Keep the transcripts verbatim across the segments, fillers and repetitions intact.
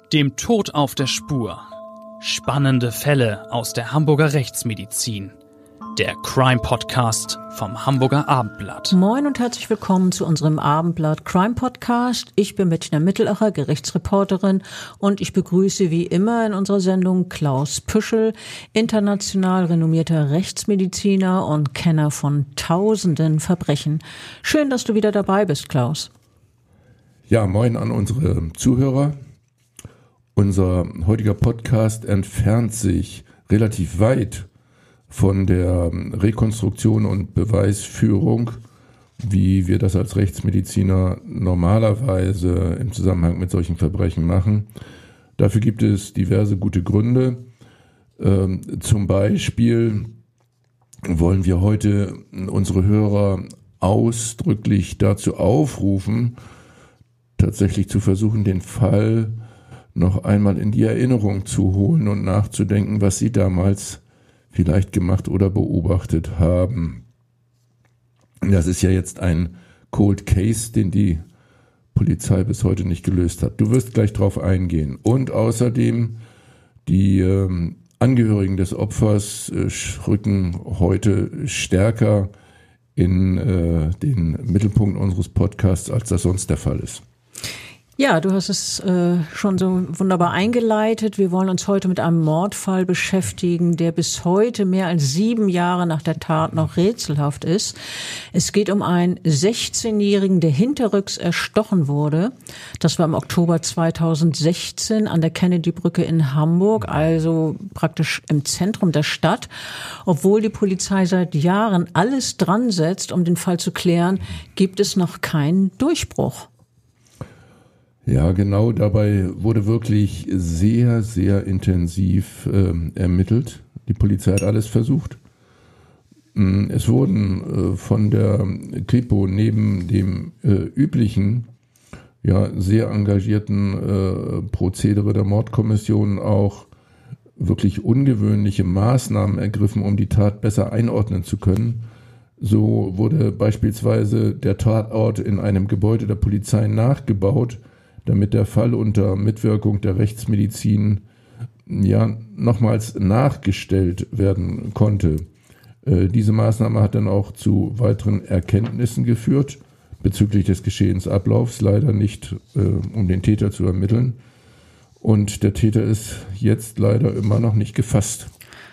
Dem Tod auf der Spur. Spannende Fälle aus der Hamburger Rechtsmedizin. Der Crime-Podcast vom Hamburger Abendblatt. Moin und herzlich willkommen zu unserem Abendblatt Crime-Podcast. Ich bin Bettina Mittelacher, Gerichtsreporterin, und ich begrüße wie immer in unserer Sendung Klaus Püschel, international renommierter Rechtsmediziner und Kenner von tausenden Verbrechen. Schön, dass du wieder dabei bist, Klaus. Ja, moin an unsere Zuhörer. Unser heutiger Podcast entfernt sich relativ weit von der Rekonstruktion und Beweisführung, wie wir das als Rechtsmediziner normalerweise im Zusammenhang mit solchen Verbrechen machen. Dafür gibt es diverse gute Gründe. Ähm, zum Beispiel wollen wir heute unsere Hörer ausdrücklich dazu aufrufen, tatsächlich zu versuchen, den Fall noch einmal in die Erinnerung zu holen und nachzudenken, was sie damals vielleicht gemacht oder beobachtet haben. Das ist ja jetzt ein Cold Case, den die Polizei bis heute nicht gelöst hat. Du wirst gleich drauf eingehen. Und außerdem, die ähm, Angehörigen des Opfers äh, rücken heute stärker in äh, den Mittelpunkt unseres Podcasts, als das sonst der Fall ist. Ja, du hast es äh, schon so wunderbar eingeleitet. Wir wollen uns heute mit einem Mordfall beschäftigen, der bis heute mehr als sieben Jahre nach der Tat noch rätselhaft ist. Es geht um einen sechzehnjährigen, der hinterrücks erstochen wurde. Das war im Oktober zweitausendsechzehn an der Kennedy-Brücke in Hamburg, also praktisch im Zentrum der Stadt. Obwohl die Polizei seit Jahren alles dran setzt, um den Fall zu klären, gibt es noch keinen Durchbruch. Ja, genau, dabei wurde wirklich sehr, sehr intensiv äh, ermittelt. Die Polizei hat alles versucht. Es wurden äh, von der Kripo neben dem äh, üblichen, ja, sehr engagierten äh, Prozedere der Mordkommission auch wirklich ungewöhnliche Maßnahmen ergriffen, um die Tat besser einordnen zu können. So wurde beispielsweise der Tatort in einem Gebäude der Polizei nachgebaut, damit der Fall unter Mitwirkung der Rechtsmedizin ja nochmals nachgestellt werden konnte. Äh, diese Maßnahme hat dann auch zu weiteren Erkenntnissen geführt bezüglich des Geschehensablaufs, leider nicht äh, um den Täter zu ermitteln. Und der Täter ist jetzt leider immer noch nicht gefasst.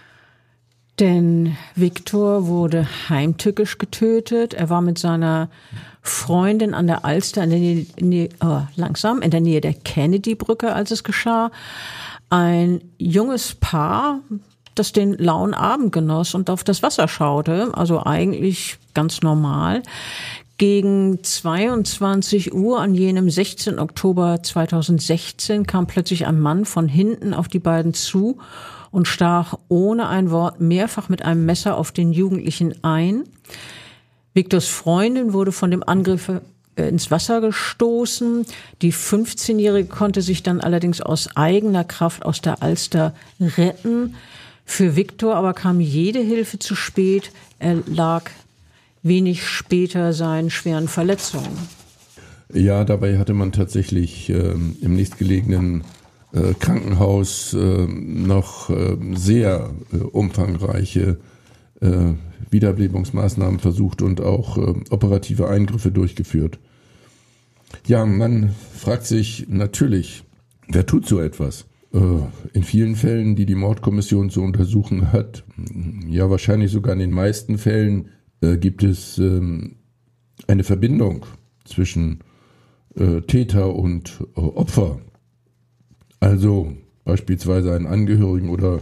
Denn Viktor wurde heimtückisch getötet. Er war mit seiner Freundin an der Alster in der Nähe, Nähe oh, langsam in der Nähe der Kennedy-Brücke, als es geschah. Ein junges Paar, das den lauen Abend genoss und auf das Wasser schaute, also eigentlich ganz normal. Gegen zweiundzwanzig Uhr an jenem sechzehnten Oktober zweitausendsechzehn kam plötzlich ein Mann von hinten auf die beiden zu und stach ohne ein Wort mehrfach mit einem Messer auf den Jugendlichen ein. Viktors Freundin wurde von dem Angriff ins Wasser gestoßen. Die fünfzehnjährige konnte sich dann allerdings aus eigener Kraft aus der Alster retten. Für Viktor aber kam jede Hilfe zu spät. Er lag wenig später seinen schweren Verletzungen. Ja, dabei hatte man tatsächlich äh, im nächstgelegenen äh, Krankenhaus äh, noch äh, sehr äh, umfangreiche äh, Wiederbelebungsmaßnahmen versucht und auch äh, operative Eingriffe durchgeführt. Ja, man fragt sich natürlich, wer tut so etwas? Äh, in vielen Fällen, die die Mordkommission zu untersuchen hat, ja wahrscheinlich sogar in den meisten Fällen, äh, gibt es äh, eine Verbindung zwischen äh, Täter und äh, Opfer. Also beispielsweise einen Angehörigen oder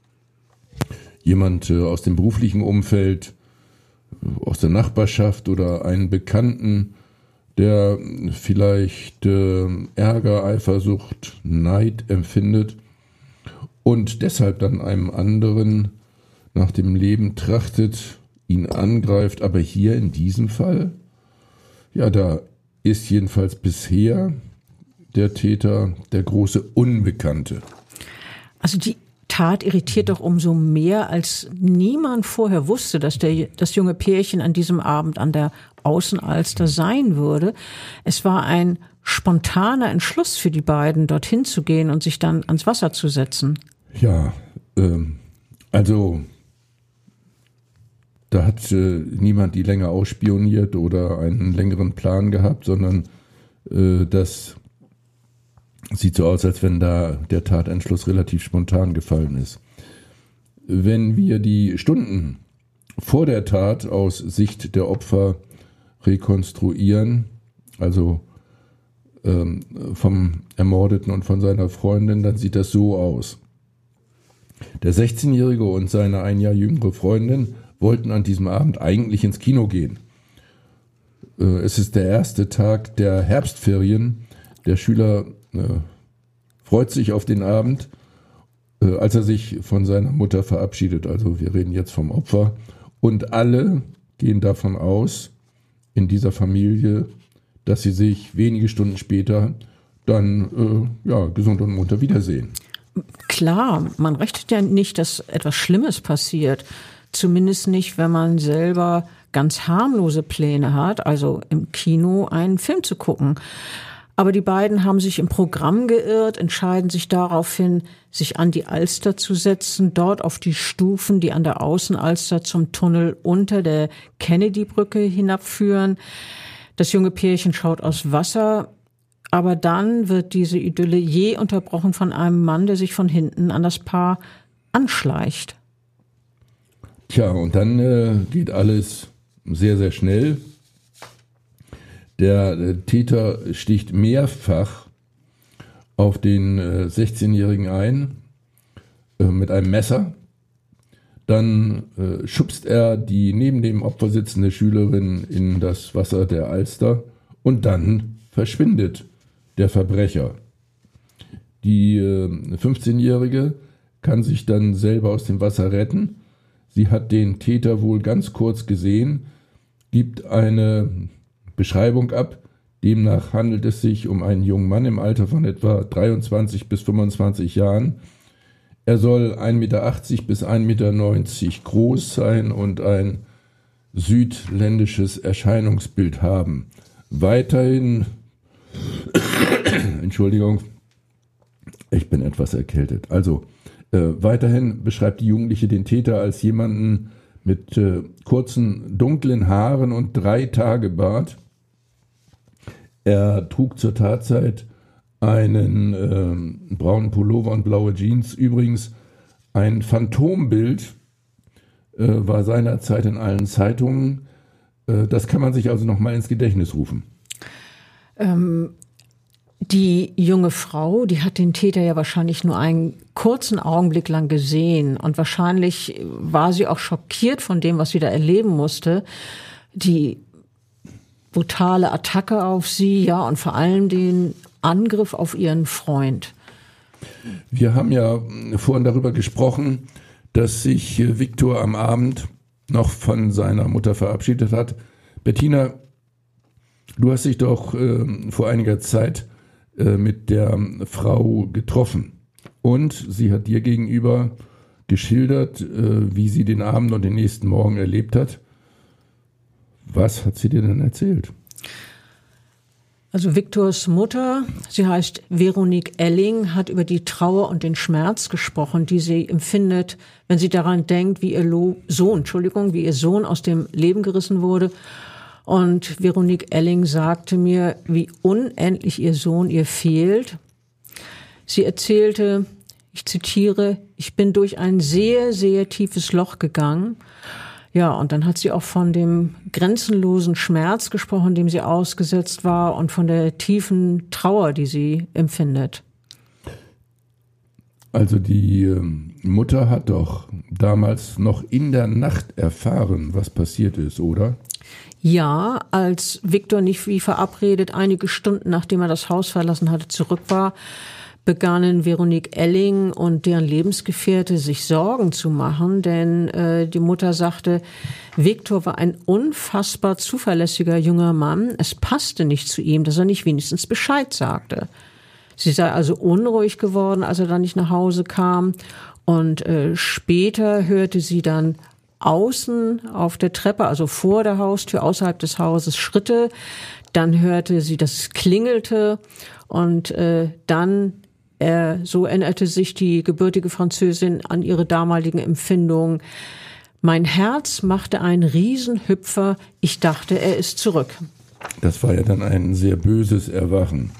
jemand äh, aus dem beruflichen Umfeld, aus der Nachbarschaft oder einen Bekannten, der vielleicht äh, Ärger, Eifersucht, Neid empfindet und deshalb dann einem anderen nach dem Leben trachtet, ihn angreift. Aber hier in diesem Fall, ja, da ist jedenfalls bisher der Täter der große Unbekannte. Also die Tat irritiert doch umso mehr, als niemand vorher wusste, dass der, das junge Pärchen an diesem Abend an der Außenalster sein würde. Es war ein spontaner Entschluss für die beiden, dorthin zu gehen und sich dann ans Wasser zu setzen? Ja, ähm, also da hat äh, niemand die länger ausspioniert oder einen längeren Plan gehabt, sondern äh, das sieht so aus, als wenn da der Tatentschluss relativ spontan gefallen ist. Wenn wir die Stunden vor der Tat aus Sicht der Opfer rekonstruieren, also ähm, vom Ermordeten und von seiner Freundin, dann sieht das so aus. Der sechzehnjährige und seine ein Jahr jüngere Freundin wollten an diesem Abend eigentlich ins Kino gehen. Äh, es ist der erste Tag der Herbstferien. Der Schüler äh, freut sich auf den Abend, äh, als er sich von seiner Mutter verabschiedet. Also wir reden jetzt vom Opfer. Und alle gehen davon aus, in dieser Familie, dass sie sich wenige Stunden später dann äh, ja, gesund und munter wiedersehen. Klar, man rechnet ja nicht, dass etwas Schlimmes passiert. Zumindest nicht, wenn man selber ganz harmlose Pläne hat, also im Kino einen Film zu gucken. Aber die beiden haben sich im Programm geirrt, entscheiden sich daraufhin, sich an die Alster zu setzen, dort auf die Stufen, die an der Außenalster zum Tunnel unter der Kennedy-Brücke hinabführen. Das junge Pärchen schaut aus Wasser, aber dann wird diese Idylle jäh unterbrochen von einem Mann, der sich von hinten an das Paar anschleicht. Tja, und dann äh, geht alles sehr, sehr schnell. Der äh, Täter sticht mehrfach auf den äh, sechzehnjährigen ein äh, mit einem Messer. Dann äh, schubst er die neben dem Opfer sitzende Schülerin in das Wasser der Alster und dann verschwindet der Verbrecher. Die äh, fünfzehnjährige kann sich dann selber aus dem Wasser retten. Sie hat den Täter wohl ganz kurz gesehen, gibt eine Beschreibung ab. Demnach handelt es sich um einen jungen Mann im Alter von etwa dreiundzwanzig bis fünfundzwanzig Jahren. Er soll ein Meter achtzig bis ein Meter neunzig groß sein und ein südländisches Erscheinungsbild haben. Weiterhin, Entschuldigung, ich bin etwas erkältet. Also, äh, weiterhin beschreibt die Jugendliche den Täter als jemanden mit äh, kurzen, dunklen Haaren und drei Tage Bart. Er trug zur Tatzeit einen äh, braunen Pullover und blaue Jeans. Übrigens, ein Phantombild äh, war seinerzeit in allen Zeitungen. Äh, das kann man sich also nochmal ins Gedächtnis rufen. Ähm, die junge Frau, die hat den Täter ja wahrscheinlich nur einen kurzen Augenblick lang gesehen. Und wahrscheinlich war sie auch schockiert von dem, was sie da erleben musste. Die brutale Attacke auf sie, ja, und vor allem den Angriff auf ihren Freund. Wir haben ja vorhin darüber gesprochen, dass sich Viktor am Abend noch von seiner Mutter verabschiedet hat. Bettina, du hast dich doch äh, vor einiger Zeit äh, mit der Frau getroffen und sie hat dir gegenüber geschildert, äh, wie sie den Abend und den nächsten Morgen erlebt hat. Was hat sie dir denn erzählt? Also Viktors Mutter, sie heißt Veronique Elling, hat über die Trauer und den Schmerz gesprochen, die sie empfindet, wenn sie daran denkt, wie ihr Lo- Sohn, Entschuldigung, wie ihr Sohn aus dem Leben gerissen wurde. Und Veronique Elling sagte mir, wie unendlich ihr Sohn ihr fehlt. Sie erzählte, ich zitiere, ich bin durch ein sehr, sehr tiefes Loch gegangen. Ja, und dann hat sie auch von dem grenzenlosen Schmerz gesprochen, dem sie ausgesetzt war, und von der tiefen Trauer, die sie empfindet. Also die äh, Mutter hat doch damals noch in der Nacht erfahren, was passiert ist, oder? Ja, als Viktor nicht wie verabredet einige Stunden, nachdem er das Haus verlassen hatte, zurück war, begannen Veronique Elling und deren Lebensgefährte sich Sorgen zu machen, denn äh, die Mutter sagte, Viktor war ein unfassbar zuverlässiger junger Mann. Es passte nicht zu ihm, dass er nicht wenigstens Bescheid sagte. Sie sei also unruhig geworden, als er dann nicht nach Hause kam. Und äh, später hörte sie dann außen auf der Treppe, also vor der Haustür, außerhalb des Hauses Schritte. Dann hörte sie, dass es klingelte und äh, dann, äh, so erinnerte sich die gebürtige Französin an ihre damaligen Empfindungen. Mein Herz machte einen Riesenhüpfer. Ich dachte, er ist zurück. Das war ja dann ein sehr böses Erwachen.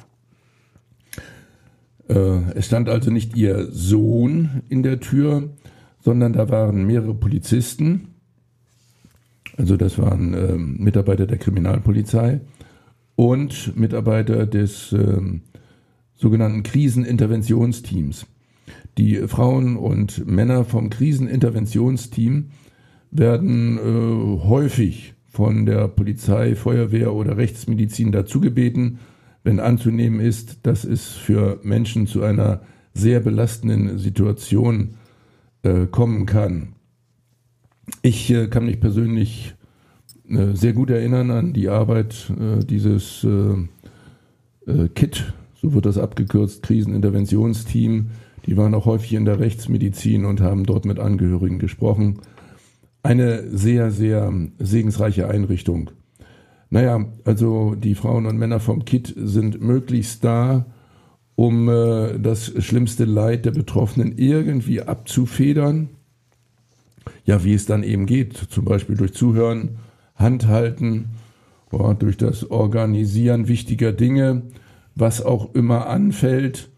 Äh, es stand also nicht ihr Sohn in der Tür, sondern da waren mehrere Polizisten. Also das waren äh, Mitarbeiter der Kriminalpolizei und Mitarbeiter des äh, sogenannten Kriseninterventionsteams. Die Frauen und Männer vom Kriseninterventionsteam werden äh, häufig von der Polizei, Feuerwehr oder Rechtsmedizin dazu gebeten, wenn anzunehmen ist, dass es für Menschen zu einer sehr belastenden Situation äh, kommen kann. Ich äh, kann mich persönlich äh, sehr gut erinnern an die Arbeit äh, dieses äh, äh, K I T, so wird das abgekürzt, Kriseninterventionsteam. Die waren auch häufig in der Rechtsmedizin und haben dort mit Angehörigen gesprochen. Eine sehr, sehr segensreiche Einrichtung. Naja, also die Frauen und Männer vom K I T sind möglichst da, um äh, das schlimmste Leid der Betroffenen irgendwie abzufedern. Ja, wie es dann eben geht, zum Beispiel durch Zuhören, Handhalten, boah, durch das Organisieren wichtiger Dinge, was auch immer anfällt.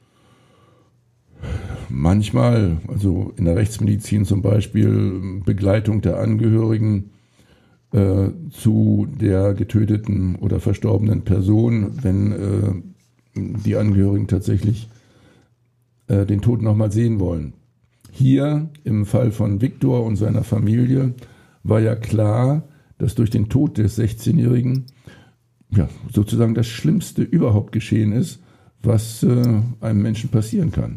Manchmal, also in der Rechtsmedizin zum Beispiel, Begleitung der Angehörigen äh, zu der getöteten oder verstorbenen Person, wenn äh, die Angehörigen tatsächlich äh, den Tod nochmal sehen wollen. Hier im Fall von Viktor und seiner Familie war ja klar, dass durch den Tod des sechzehnjährigen ja, sozusagen das Schlimmste überhaupt geschehen ist, was äh, einem Menschen passieren kann.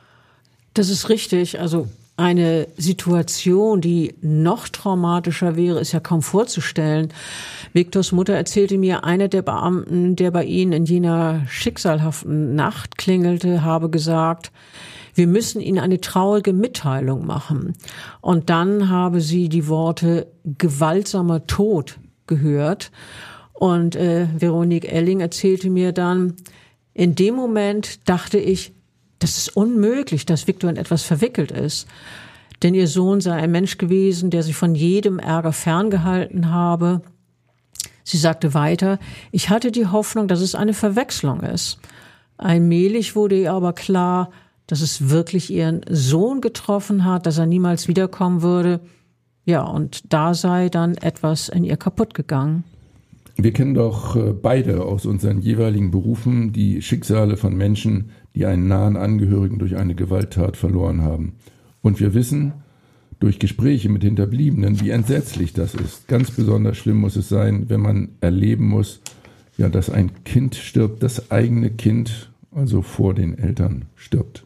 Das ist richtig. Also eine Situation, die noch traumatischer wäre, ist ja kaum vorzustellen. Viktors Mutter erzählte mir, einer der Beamten, der bei ihnen in jener schicksalhaften Nacht klingelte, habe gesagt, wir müssen Ihnen eine traurige Mitteilung machen. Und dann habe sie die Worte gewaltsamer Tod gehört. Und äh, Veronique Elling erzählte mir dann, in dem Moment dachte ich, das ist unmöglich, dass Viktor in etwas verwickelt ist. Denn ihr Sohn sei ein Mensch gewesen, der sich von jedem Ärger ferngehalten habe. Sie sagte weiter, ich hatte die Hoffnung, dass es eine Verwechslung ist. Allmählich wurde ihr aber klar, dass es wirklich ihren Sohn getroffen hat, dass er niemals wiederkommen würde. Ja, und da sei dann etwas in ihr kaputt gegangen. Wir kennen doch beide aus unseren jeweiligen Berufen die Schicksale von Menschen, die einen nahen Angehörigen durch eine Gewalttat verloren haben. Und wir wissen durch Gespräche mit Hinterbliebenen, wie entsetzlich das ist. Ganz besonders schlimm muss es sein, wenn man erleben muss, ja, dass ein Kind stirbt, das eigene Kind, also vor den Eltern, stirbt.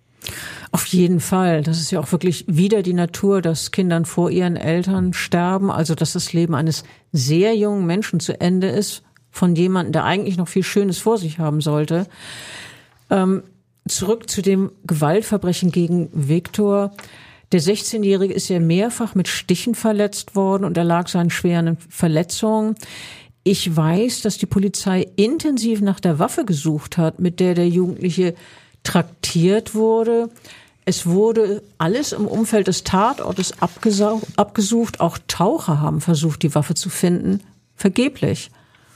Auf jeden Fall. Das ist ja auch wirklich wieder die Natur, dass Kindern vor ihren Eltern sterben. Also, dass das Leben eines sehr jungen Menschen zu Ende ist, von jemandem, der eigentlich noch viel Schönes vor sich haben sollte. Ähm, zurück zu dem Gewaltverbrechen gegen Viktor. Der sechzehnjährige ist ja mehrfach mit Stichen verletzt worden und erlag seinen schweren Verletzungen. Ich weiß, dass die Polizei intensiv nach der Waffe gesucht hat, mit der der Jugendliche traktiert wurde. Es wurde alles im Umfeld des Tatortes abgesucht. Auch Taucher haben versucht, die Waffe zu finden. Vergeblich.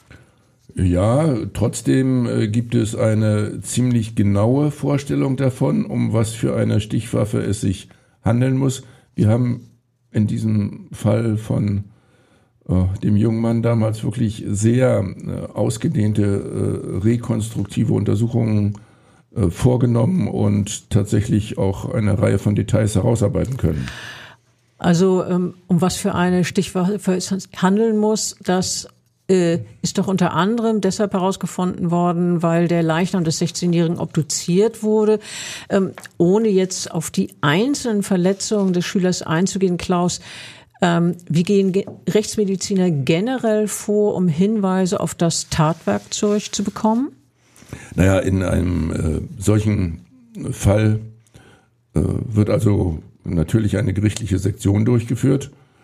Ja, trotzdem äh, gibt es eine ziemlich genaue Vorstellung davon, um was für eine Stichwaffe es sich handeln muss. Wir haben in diesem Fall von äh, dem jungen Mann damals wirklich sehr äh, ausgedehnte äh, rekonstruktive Untersuchungen äh, vorgenommen und tatsächlich auch eine Reihe von Details herausarbeiten können. Also um was für eine Stichwaffe es handeln muss, das äh, ist doch unter anderem deshalb herausgefunden worden, weil der Leichnam des sechzehnjährigen obduziert wurde. Ähm, ohne jetzt auf die einzelnen Verletzungen des Schülers einzugehen, Klaus, ähm, wie gehen Ge- Rechtsmediziner generell vor, um Hinweise auf das Tatwerkzeug zu bekommen? Naja, in einem äh, solchen Fall äh, wird also natürlich eine gerichtliche Sektion durchgeführt.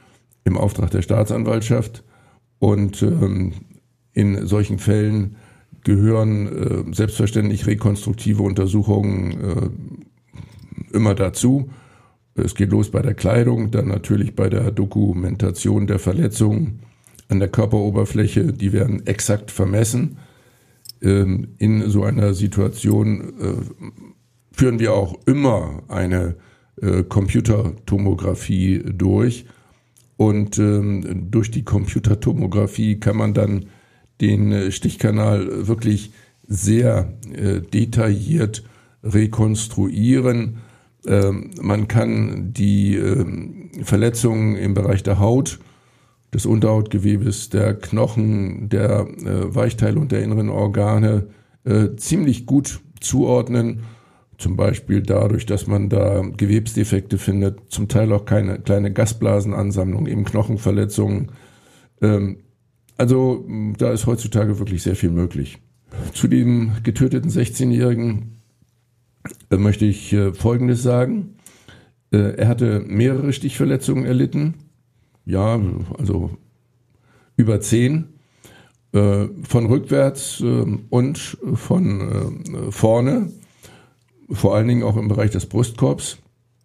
im Auftrag der Staatsanwaltschaft. Und ähm, in solchen Fällen gehören äh, selbstverständlich rekonstruktive Untersuchungen äh, immer dazu. Es geht los bei der Kleidung, dann natürlich bei der Dokumentation der Verletzungen an der Körperoberfläche. Die werden exakt vermessen. Ähm, in so einer Situation äh, führen wir auch immer eine äh, Computertomographie durch. Und ähm, durch die Computertomographie kann man dann den äh, Stichkanal wirklich sehr äh, detailliert rekonstruieren. Ähm, man kann die äh, Verletzungen im Bereich der Haut, des Unterhautgewebes, der Knochen, der äh, Weichteile und der inneren Organe äh, ziemlich gut zuordnen. Zum Beispiel dadurch, dass man da Gewebsdefekte findet, zum Teil auch keine kleine Gasblasenansammlung, eben Knochenverletzungen. Ähm, also da ist heutzutage wirklich sehr viel möglich. Zu dem getöteten sechzehnjährigen äh, möchte ich äh, Folgendes sagen. Äh, er hatte mehrere Stichverletzungen erlitten. Ja, also über zehn. Äh, von rückwärts äh, und von äh, vorne. Vor allen Dingen auch im Bereich des Brustkorbs.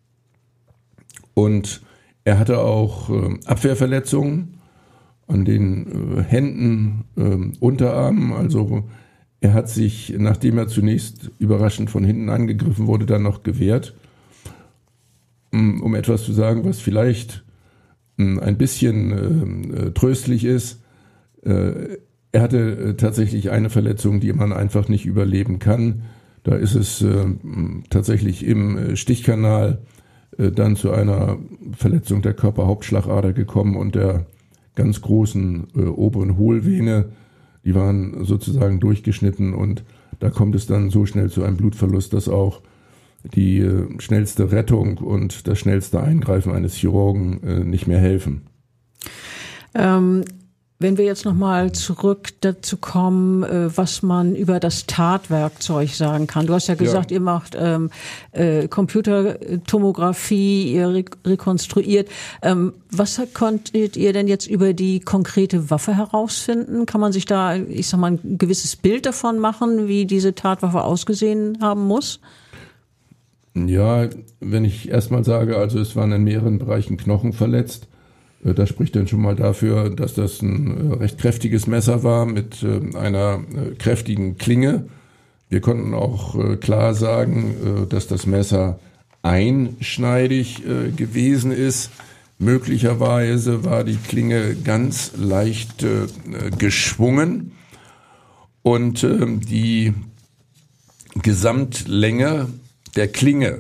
Und er hatte auch äh, Abwehrverletzungen an den äh, Händen, äh, Unterarmen. Also er hat sich, nachdem er zunächst überraschend von hinten angegriffen wurde, dann noch gewehrt. Um, um etwas zu sagen, was vielleicht äh, ein bisschen äh, tröstlich ist. Äh, er hatte äh, tatsächlich eine Verletzung, die man einfach nicht überleben kann. Da ist es äh, tatsächlich im Stichkanal äh, dann zu einer Verletzung der Körperhauptschlagader gekommen und der ganz großen äh, oberen Hohlvene. Die waren sozusagen durchgeschnitten und da kommt es dann so schnell zu einem Blutverlust, dass auch die äh, schnellste Rettung und das schnellste Eingreifen eines Chirurgen äh, nicht mehr helfen. Ähm Wenn wir jetzt nochmal zurück dazu kommen, was man über das Tatwerkzeug sagen kann. Du hast ja gesagt, ja. Ihr macht ähm, äh, Computertomographie, ihr re- rekonstruiert. Ähm, was konntet ihr denn jetzt über die konkrete Waffe herausfinden? Kann man sich da, ich sag mal, ein gewisses Bild davon machen, wie diese Tatwaffe ausgesehen haben muss? Ja, wenn ich erstmal sage, also es waren in mehreren Bereichen Knochen verletzt, das spricht dann schon mal dafür, dass das ein recht kräftiges Messer war mit einer kräftigen Klinge. Wir konnten auch klar sagen, dass das Messer einschneidig gewesen ist. Möglicherweise war die Klinge ganz leicht geschwungen und die Gesamtlänge der Klinge,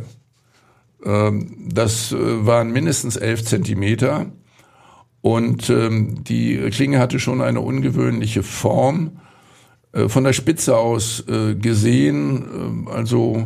das waren mindestens elf Zentimeter. Und ähm, die Klinge hatte schon eine ungewöhnliche Form. Äh, von der Spitze aus äh, gesehen, äh, also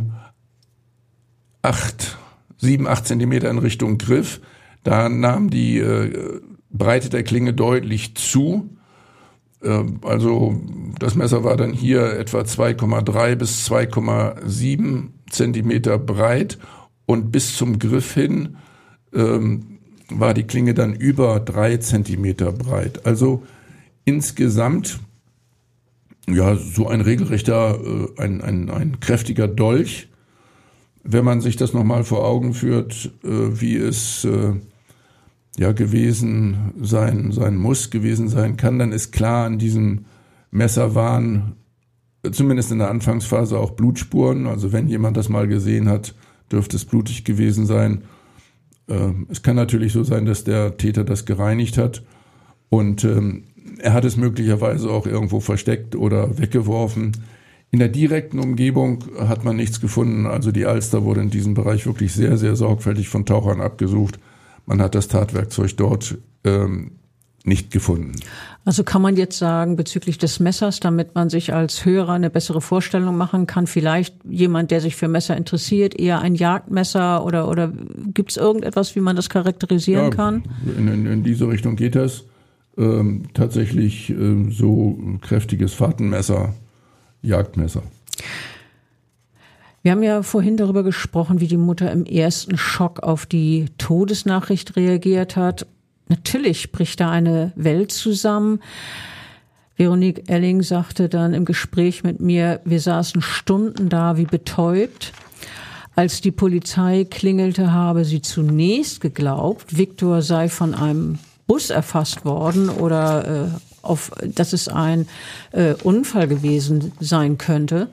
acht, sieben, acht Zentimeter in Richtung Griff. Da nahm die äh, Breite der Klinge deutlich zu. Äh, also das Messer war dann hier etwa zwei Komma drei bis zwei Komma sieben Zentimeter breit und bis zum Griff hin ähm, war die Klinge dann über drei Zentimeter breit. Also insgesamt ja so ein regelrechter, äh, ein, ein, ein kräftiger Dolch. Wenn man sich das nochmal vor Augen führt, äh, wie es äh, ja gewesen sein, sein muss, gewesen sein kann, dann ist klar, an diesem Messer waren zumindest in der Anfangsphase auch Blutspuren. Also wenn jemand das mal gesehen hat, dürfte es blutig gewesen sein. Es kann natürlich so sein, dass der Täter das gereinigt hat und ähm, er hat es möglicherweise auch irgendwo versteckt oder weggeworfen. In der direkten Umgebung hat man nichts gefunden. Also die Alster wurde in diesem Bereich wirklich sehr, sehr sorgfältig von Tauchern abgesucht. Man hat das Tatwerkzeug dort ähm, nicht gefunden. Also kann man jetzt sagen, bezüglich des Messers, damit man sich als Hörer eine bessere Vorstellung machen kann, vielleicht jemand, der sich für Messer interessiert, eher ein Jagdmesser oder oder gibt es irgendetwas, wie man das charakterisieren ja, kann? In, in, in diese Richtung geht das. Ähm, tatsächlich ähm, so kräftiges Fahrtenmesser, Jagdmesser. Wir haben ja vorhin darüber gesprochen, wie die Mutter im ersten Schock auf die Todesnachricht reagiert hat. natürlich bricht da eine Welt zusammen. Veronique Elling sagte dann im Gespräch mit mir, wir saßen Stunden da wie betäubt. Als die Polizei klingelte, habe sie zunächst geglaubt, Viktor sei von einem Bus erfasst worden oder äh, auf, dass es ein äh, Unfall gewesen sein könnte.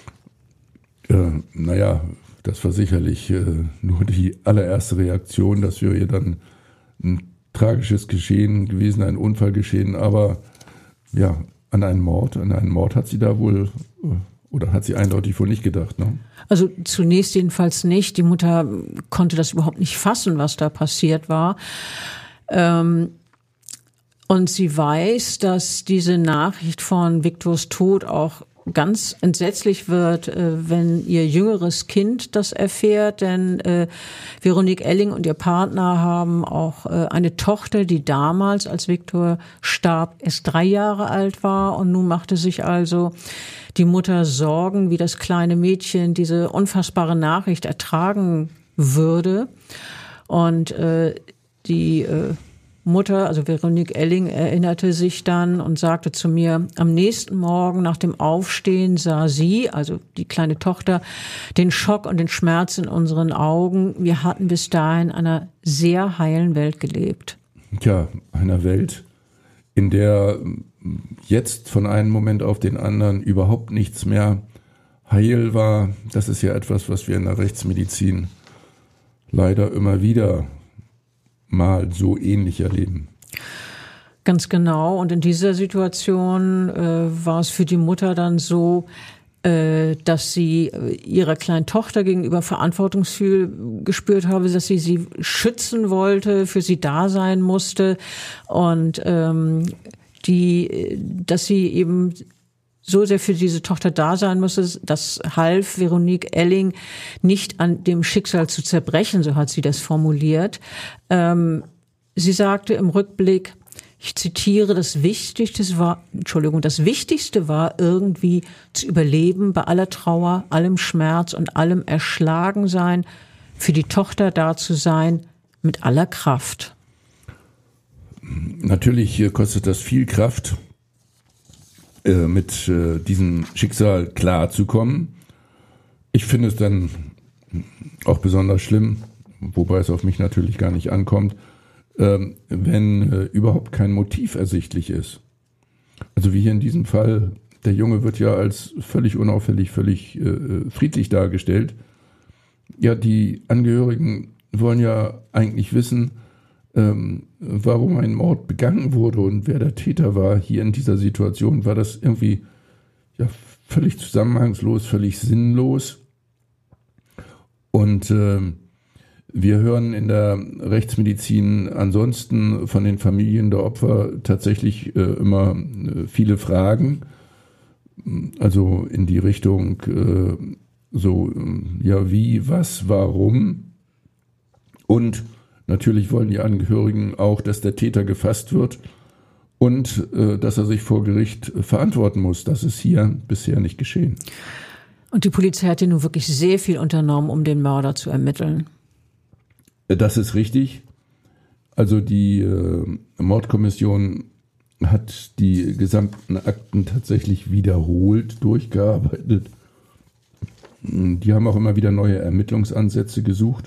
Äh, naja, das war sicherlich äh, nur die allererste Reaktion, dass wir ihr dann ein tragisches Geschehen gewesen, ein Unfall geschehen, aber ja, an einen Mord, an einen Mord hat sie da wohl, oder hat sie eindeutig wohl nicht gedacht, ne? Also zunächst jedenfalls nicht. Die Mutter konnte das überhaupt nicht fassen, was da passiert war. Ähm, und sie weiß, dass diese Nachricht von Viktors Tod auch ganz entsetzlich wird, äh, wenn ihr jüngeres Kind das erfährt, denn äh, Veronique Elling und ihr Partner haben auch äh, eine Tochter, die damals, als Viktor starb, erst drei Jahre alt war, und nun machte sich also die Mutter Sorgen, wie das kleine Mädchen diese unfassbare Nachricht ertragen würde. Und äh, die äh, Mutter, also Veronique Elling, erinnerte sich dann und sagte zu mir, am nächsten Morgen nach dem Aufstehen sah sie, also die kleine Tochter, den Schock und den Schmerz in unseren Augen. Wir hatten bis dahin in einer sehr heilen Welt gelebt. Ja, einer Welt, in der jetzt von einem Moment auf den anderen überhaupt nichts mehr heil war. Das ist ja etwas, was wir in der Rechtsmedizin leider immer wieder mal so ähnlich erleben. Ganz genau. Und in dieser Situation äh, war es für die Mutter dann so, äh, dass sie ihrer kleinen Tochter gegenüber Verantwortungsgefühl gespürt habe, dass sie sie schützen wollte, für sie da sein musste, und ähm, die, dass sie eben so sehr für diese Tochter da sein musste, das half Veronique Elling nicht an dem Schicksal zu zerbrechen, so hat sie das formuliert. Ähm, sie sagte im Rückblick, ich zitiere, das Wichtigste war, Entschuldigung, das Wichtigste war irgendwie zu überleben bei aller Trauer, allem Schmerz und allem Erschlagensein, für die Tochter da zu sein, mit aller Kraft. Natürlich kostet das viel Kraft, mit äh, diesem Schicksal klarzukommen. Ich finde es dann auch besonders schlimm, wobei es auf mich natürlich gar nicht ankommt, ähm, wenn äh, überhaupt kein Motiv ersichtlich ist. Also wie hier in diesem Fall, der Junge wird ja als völlig unauffällig, völlig äh, friedlich dargestellt. Ja, die Angehörigen wollen ja eigentlich wissen, Ähm, warum ein Mord begangen wurde und wer der Täter war hier in dieser Situation. War das irgendwie ja, völlig zusammenhangslos, völlig sinnlos. Und äh, wir hören in der Rechtsmedizin ansonsten von den Familien der Opfer tatsächlich äh, immer äh, viele Fragen, also in die Richtung äh, so, ja, wie, was, warum. Und natürlich wollen die Angehörigen auch, dass der Täter gefasst wird und äh, dass er sich vor Gericht verantworten muss. Das ist hier bisher nicht geschehen. Und die Polizei hat ja nun wirklich sehr viel unternommen, um den Mörder zu ermitteln. Das ist richtig. Also die äh, Mordkommission hat die gesamten Akten tatsächlich wiederholt durchgearbeitet. Die haben auch immer wieder neue Ermittlungsansätze gesucht.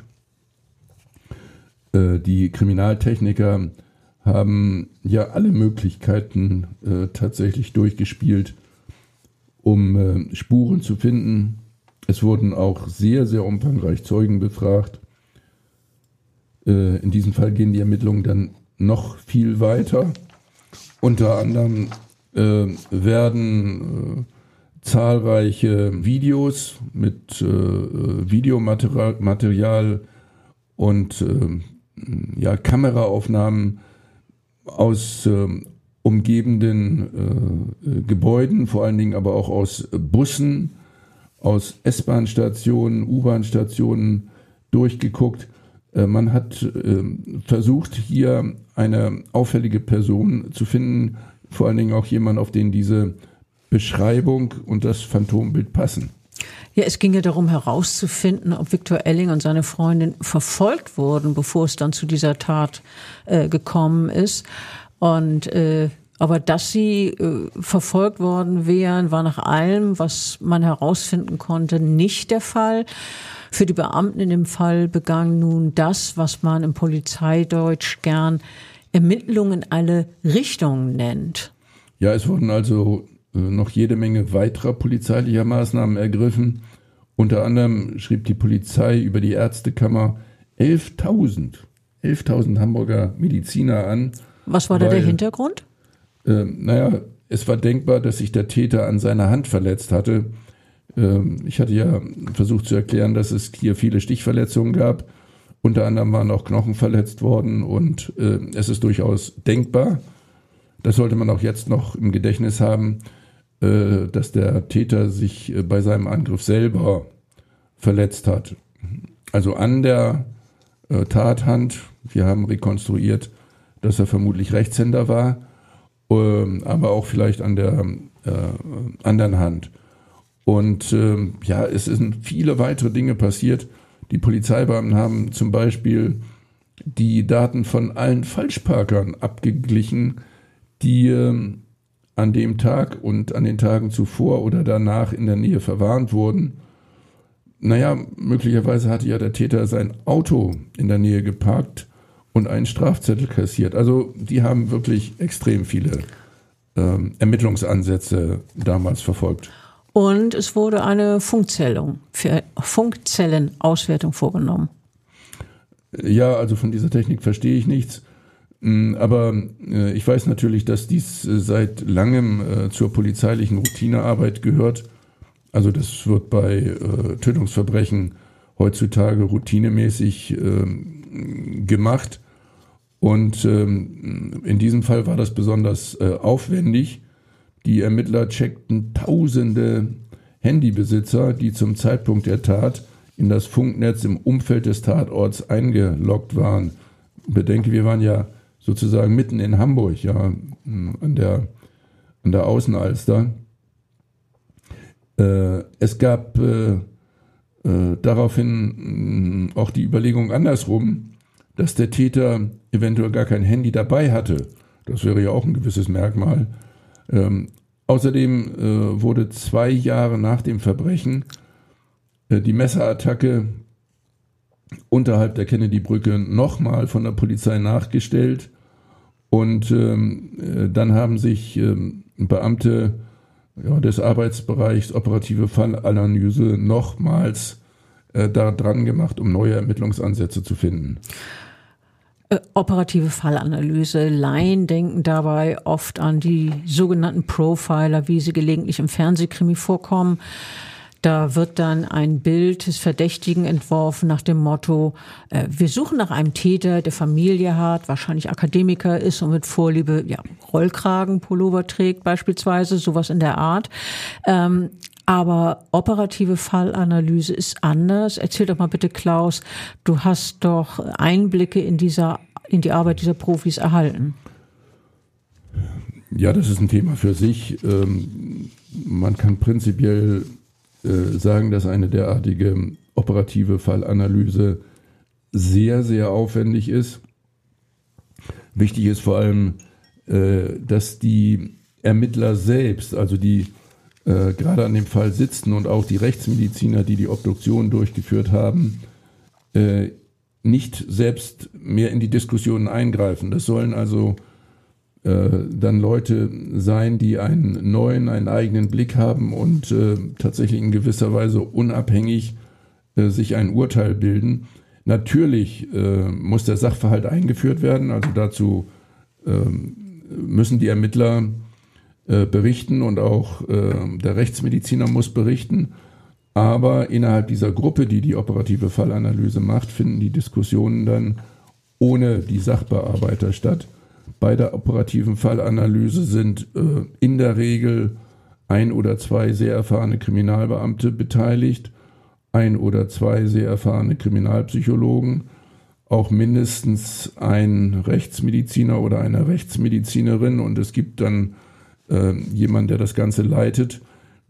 Die Kriminaltechniker haben ja alle Möglichkeiten äh, tatsächlich durchgespielt, um äh, Spuren zu finden. Es wurden auch sehr, sehr umfangreich Zeugen befragt. Äh, in diesem Fall gehen die Ermittlungen dann noch viel weiter. Unter anderem äh, werden äh, zahlreiche Videos mit äh, Videomaterial Material und äh, ja, Kameraaufnahmen aus äh, umgebenden äh, Gebäuden, vor allen Dingen aber auch aus Bussen, aus S-Bahn-Stationen, U-Bahn-Stationen durchgeguckt. Äh, man hat äh, versucht, hier eine auffällige Person zu finden, vor allen Dingen auch jemand, auf den diese Beschreibung und das Phantombild passen. Ja, es ging ja darum herauszufinden, ob Viktor Elling und seine Freundin verfolgt wurden, bevor es dann zu dieser Tat äh, gekommen ist. Und äh, aber dass sie äh, verfolgt worden wären, war nach allem, was man herausfinden konnte, nicht der Fall. Für die Beamten in dem Fall begann nun das, was man im Polizeideutsch gern Ermittlungen in alle Richtungen nennt. Ja, es wurden also äh, noch jede Menge weiterer polizeilicher Maßnahmen ergriffen. Unter anderem schrieb die Polizei über die Ärztekammer elftausend, elftausend Hamburger Mediziner an. Was war da der Hintergrund? Äh, naja, es war denkbar, dass sich der Täter an seiner Hand verletzt hatte. Äh, ich hatte ja versucht zu erklären, dass es hier viele Stichverletzungen gab. Unter anderem waren auch Knochen verletzt worden und äh, es ist durchaus denkbar, das sollte man auch jetzt noch im Gedächtnis haben, äh, dass der Täter sich äh, bei seinem Angriff selber verletzt hat. Also an der äh, Tathand, wir haben rekonstruiert, dass er vermutlich Rechtshänder war, äh, aber auch vielleicht an der äh, anderen Hand. Und äh, ja, es sind viele weitere Dinge passiert. Die Polizeibeamten haben zum Beispiel die Daten von allen Falschparkern abgeglichen, die äh, an dem Tag und an den Tagen zuvor oder danach in der Nähe verwarnt wurden. Naja, möglicherweise hatte ja der Täter sein Auto in der Nähe geparkt und einen Strafzettel kassiert. Also die haben wirklich extrem viele äh, Ermittlungsansätze damals verfolgt. Und es wurde eine Funkzellung, für Funkzellenauswertung vorgenommen. Ja, also von dieser Technik verstehe ich nichts. Aber äh, ich weiß natürlich, dass dies äh, seit langem äh, zur polizeilichen Routinearbeit gehört. Also das wird bei äh, Tötungsverbrechen heutzutage routinemäßig äh, gemacht. Und ähm, in diesem Fall war das besonders äh, aufwendig. Die Ermittler checkten tausende Handybesitzer, die zum Zeitpunkt der Tat in das Funknetz im Umfeld des Tatorts eingeloggt waren. Bedenke, wir waren ja sozusagen mitten in Hamburg, ja, an der, an der Außenalster. Äh, es gab äh, äh, daraufhin äh, auch die Überlegung andersrum, dass der Täter eventuell gar kein Handy dabei hatte. Das wäre ja auch ein gewisses Merkmal. Ähm, außerdem äh, wurde zwei Jahre nach dem Verbrechen äh, die Messerattacke unterhalb der Kennedy-Brücke nochmal von der Polizei nachgestellt und ähm, äh, dann haben sich ähm, Beamte ja, des Arbeitsbereichs operative Fallanalyse nochmals äh, da dran gemacht, um neue Ermittlungsansätze zu finden. Operative Fallanalyse. Laien denken dabei oft an die sogenannten Profiler, wie sie gelegentlich im Fernsehkrimi vorkommen. Da wird dann ein Bild des Verdächtigen entworfen nach dem Motto, äh, wir suchen nach einem Täter, der Familie hat, wahrscheinlich Akademiker ist und mit Vorliebe ja, Rollkragenpullover trägt beispielsweise, sowas in der Art. Ähm, Aber operative Fallanalyse ist anders. Erzähl doch mal bitte, Klaus, du hast doch Einblicke in dieser, in die Arbeit dieser Profis erhalten. Ja, das ist ein Thema für sich. Ähm, man kann prinzipiell äh, sagen, dass eine derartige operative Fallanalyse sehr, sehr aufwendig ist. Wichtig ist vor allem, äh, dass die Ermittler selbst, also die Äh, gerade an dem Fall sitzen und auch die Rechtsmediziner, die die Obduktion durchgeführt haben, äh, nicht selbst mehr in die Diskussionen eingreifen. Das sollen also äh, dann Leute sein, die einen neuen, einen eigenen Blick haben und äh, tatsächlich in gewisser Weise unabhängig äh, sich ein Urteil bilden. Natürlich äh, muss der Sachverhalt eingeführt werden, also dazu äh, müssen die Ermittler berichten und auch äh, der Rechtsmediziner muss berichten. Aber innerhalb dieser Gruppe, die die operative Fallanalyse macht, finden die Diskussionen dann ohne die Sachbearbeiter statt. Bei der operativen Fallanalyse sind äh, in der Regel ein oder zwei sehr erfahrene Kriminalbeamte beteiligt, ein oder zwei sehr erfahrene Kriminalpsychologen, auch mindestens ein Rechtsmediziner oder eine Rechtsmedizinerin und es gibt dann Äh, jemand, der das Ganze leitet.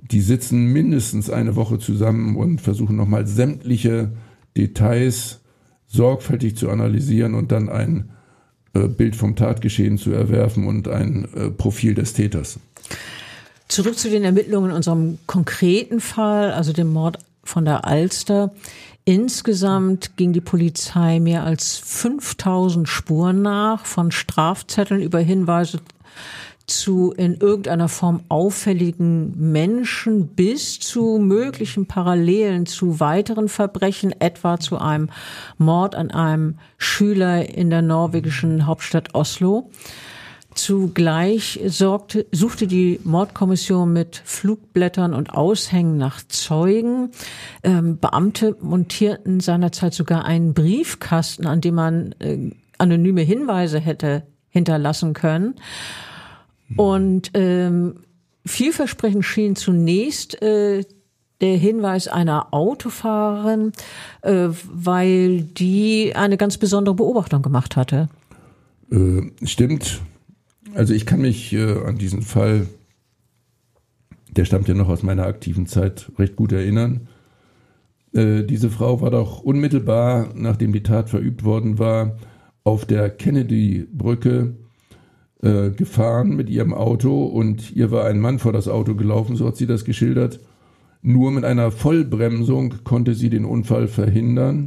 die sitzen mindestens eine Woche zusammen und versuchen nochmal sämtliche Details sorgfältig zu analysieren und dann ein äh, Bild vom Tatgeschehen zu erwerfen und ein äh, Profil des Täters. Zurück zu den Ermittlungen in unserem konkreten Fall, also dem Mord von der Alster. Insgesamt ging die Polizei mehr als fünftausend Spuren nach, von Strafzetteln über Hinweise zu in irgendeiner Form auffälligen Menschen bis zu möglichen Parallelen zu weiteren Verbrechen, etwa zu einem Mord an einem Schüler in der norwegischen Hauptstadt Oslo. Zugleich sorgte, suchte die Mordkommission mit Flugblättern und Aushängen nach Zeugen. Ähm, Beamte montierten seinerzeit sogar einen Briefkasten, an dem man äh, anonyme Hinweise hätte hinterlassen können. Und ähm, vielversprechend schien zunächst äh, der Hinweis einer Autofahrerin, äh, weil die eine ganz besondere Beobachtung gemacht hatte. Äh, stimmt. Also ich kann mich äh, an diesen Fall, der stammt ja noch aus meiner aktiven Zeit, recht gut erinnern. Äh, diese Frau war doch unmittelbar, nachdem die Tat verübt worden war, auf der Kennedy-Brücke äh, gefahren mit ihrem Auto und ihr war ein Mann vor das Auto gelaufen, so hat sie das geschildert. Nur mit einer Vollbremsung konnte sie den Unfall verhindern.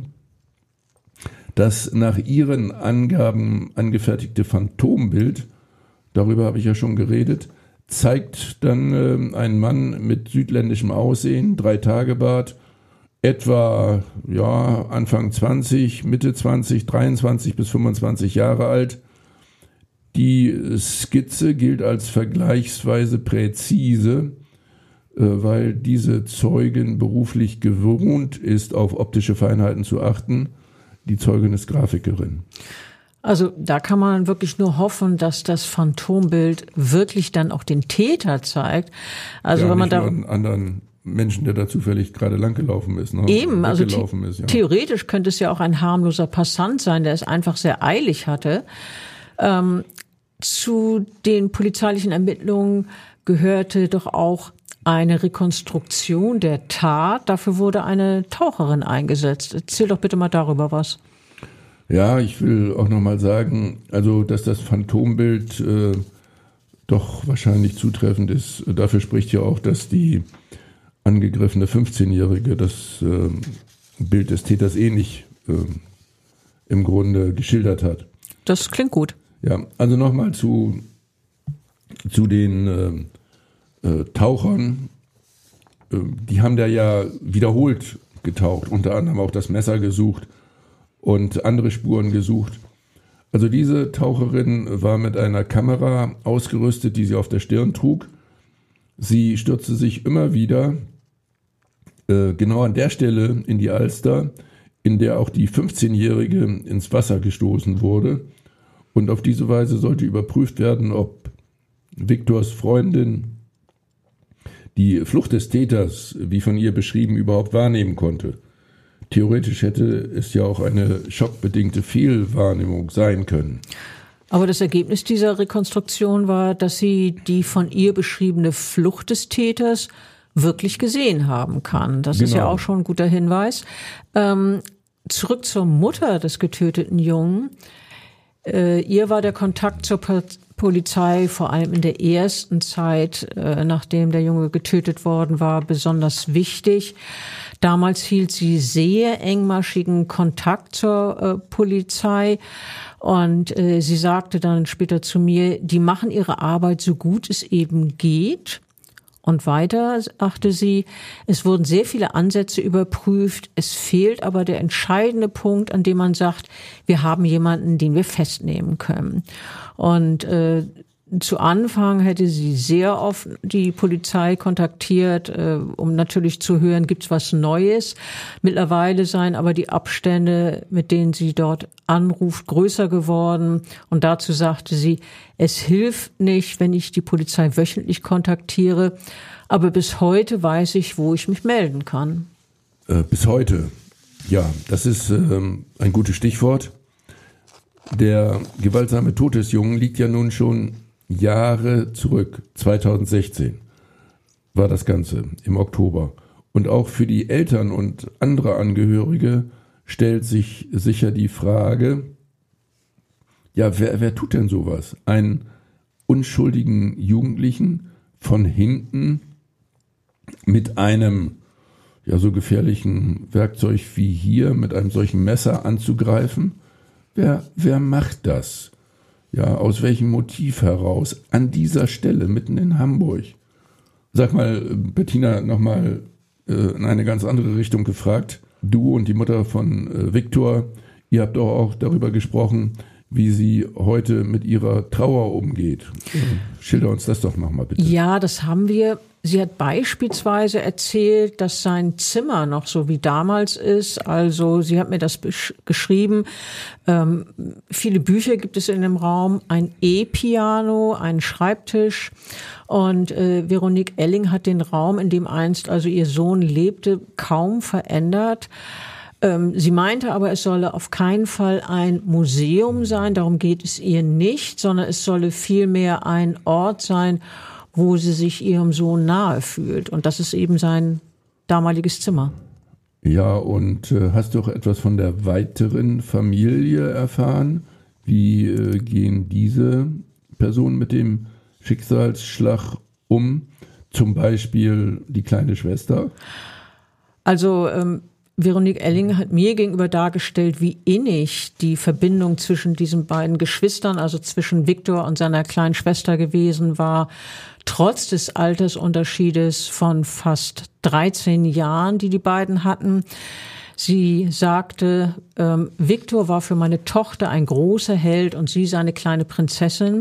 Das nach ihren Angaben angefertigte Phantombild, darüber habe ich ja schon geredet, zeigt dann äh, einen Mann mit südländischem Aussehen, Drei-Tage-Bart, etwa ja, Anfang zwanzig, Mitte zwanzig, dreiundzwanzig bis fünfundzwanzig Jahre alt. Die Skizze gilt als vergleichsweise präzise, äh, weil diese Zeugin beruflich gewohnt ist, auf optische Feinheiten zu achten. Die Zeugin ist Grafikerin. Also da kann man wirklich nur hoffen, dass das Phantombild wirklich dann auch den Täter zeigt. Also ja, wenn man nicht da nur einen anderen Menschen, der da zufällig gerade langgelaufen ist. Ne? Eben, also the- ist, ja. theoretisch könnte es ja auch ein harmloser Passant sein, der es einfach sehr eilig hatte. Ähm, zu den polizeilichen Ermittlungen gehörte doch auch eine Rekonstruktion der Tat. Dafür wurde eine Taucherin eingesetzt. Erzähl doch bitte mal darüber was. Ja, ich will auch nochmal sagen, also dass das Phantombild äh, doch wahrscheinlich zutreffend ist. Dafür spricht ja auch, dass die angegriffene fünfzehnjährige das äh, Bild des Täters ähnlich äh, im Grunde geschildert hat. Das klingt gut. Ja, also nochmal zu, zu den äh, äh, Tauchern. Äh, die haben da ja wiederholt getaucht, unter anderem auch das Messer gesucht und andere Spuren gesucht. Also diese Taucherin war mit einer Kamera ausgerüstet, die sie auf der Stirn trug. Sie stürzte sich immer wieder äh, genau an der Stelle in die Alster, in der auch die fünfzehnjährige ins Wasser gestoßen wurde. Und auf diese Weise sollte überprüft werden, ob Viktors Freundin die Flucht des Täters, wie von ihr beschrieben, überhaupt wahrnehmen konnte. Theoretisch hätte es ja auch eine schockbedingte Fehlwahrnehmung sein können. Aber das Ergebnis dieser Rekonstruktion war, dass sie die von ihr beschriebene Flucht des Täters wirklich gesehen haben kann. Das genau. ist ja auch schon ein guter Hinweis. Ähm, zurück zur Mutter des getöteten Jungen. Äh, ihr war der Kontakt zur po- Polizei vor allem in der ersten Zeit, äh, nachdem der Junge getötet worden war, besonders wichtig. Damals hielt sie sehr engmaschigen Kontakt zur äh, Polizei und äh, sie sagte dann später zu mir, die machen ihre Arbeit so gut es eben geht. Und weiter sagte sie, es wurden sehr viele Ansätze überprüft, es fehlt aber der entscheidende Punkt, an dem man sagt, wir haben jemanden, den wir festnehmen können. Und äh, zu Anfang hätte sie sehr oft die Polizei kontaktiert, äh, um natürlich zu hören, gibt's was Neues. Mittlerweile seien aber die Abstände, mit denen sie dort anruft, größer geworden. Und dazu sagte sie, es hilft nicht, wenn ich die Polizei wöchentlich kontaktiere, aber bis heute weiß ich, wo ich mich melden kann. Äh, bis heute, ja, das ist ähm, ein gutes Stichwort. Der gewaltsame Tod des Jungen liegt ja nun schon Jahre zurück, zweitausendsechzehn. war das Ganze im Oktober. Und auch für die Eltern und andere Angehörige stellt sich sicher die Frage, ja, wer, wer tut denn sowas? Einen unschuldigen Jugendlichen von hinten mit einem ja so gefährlichen Werkzeug wie hier, mit einem solchen Messer anzugreifen? Wer, wer macht das? Ja, aus welchem Motiv heraus? An dieser Stelle, mitten in Hamburg. Sag mal, Bettina, nochmal äh, in eine ganz andere Richtung gefragt. Du und die Mutter von äh, Viktor, ihr habt doch auch darüber gesprochen, wie sie heute mit ihrer Trauer umgeht. Schilder uns das doch nochmal bitte. Ja, das haben wir. Sie hat beispielsweise erzählt, dass sein Zimmer noch so wie damals ist. Also sie hat mir das besch- geschrieben. Ähm, viele Bücher gibt es in dem Raum, ein E-Piano, einen Schreibtisch. Und äh, Veronique Elling hat den Raum, in dem einst also ihr Sohn lebte, kaum verändert. Ähm, sie meinte aber, es solle auf keinen Fall ein Museum sein, darum geht es ihr nicht, sondern es solle vielmehr ein Ort sein, wo sie sich ihrem Sohn nahe fühlt. Und das ist eben sein damaliges Zimmer. Ja, und äh, hast du auch etwas von der weiteren Familie erfahren? Wie äh, gehen diese Personen mit dem Schicksalsschlag um? Zum Beispiel die kleine Schwester? Also ähm, Veronique Elling hat mir gegenüber dargestellt, wie innig die Verbindung zwischen diesen beiden Geschwistern, also zwischen Viktor und seiner kleinen Schwester gewesen war, trotz des Altersunterschiedes von fast dreizehn Jahren, die die beiden hatten. Sie sagte, ähm, Viktor war für meine Tochter ein großer Held und sie seine kleine Prinzessin.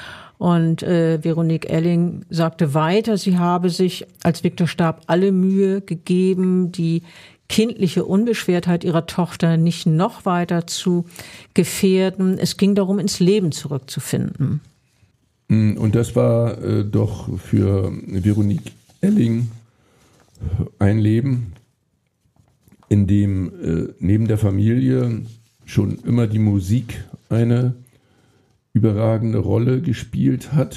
Und äh, Veronique Elling sagte weiter, sie habe sich, als Viktor starb, alle Mühe gegeben, die kindliche Unbeschwertheit ihrer Tochter nicht noch weiter zu gefährden. Es ging darum, ins Leben zurückzufinden. Und das war äh, doch für Veronique Elling ein Leben, in dem äh, neben der Familie schon immer die Musik eine überragende Rolle gespielt hat.